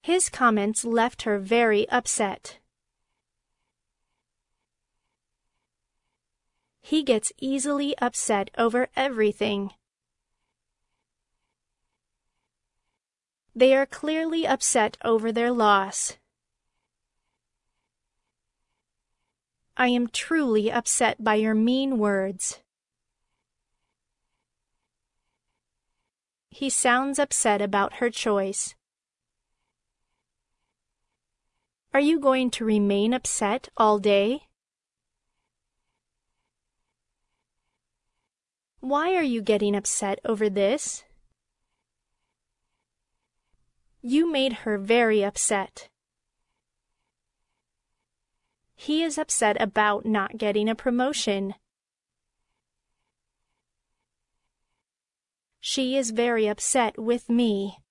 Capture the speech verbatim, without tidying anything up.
His comments left her very upset. He gets easily upset over everything. They are clearly upset over their loss. I am truly upset by your mean words. He sounds upset about her choice. Are you going to remain upset all day? Why are you getting upset over this? You made her very upset. He is upset about not getting a promotion. She is very upset with me.